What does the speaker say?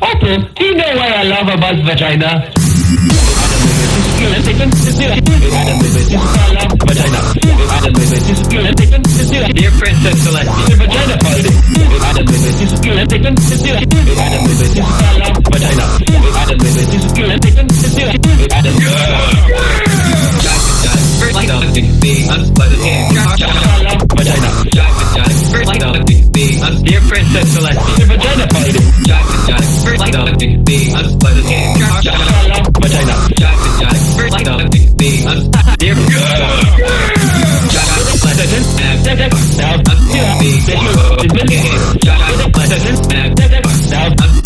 Otto, do you know why I love about vagina? Dear Princess Celestia, the vagina fighting. Dear Princess Celestia, the vagina fighting. Dear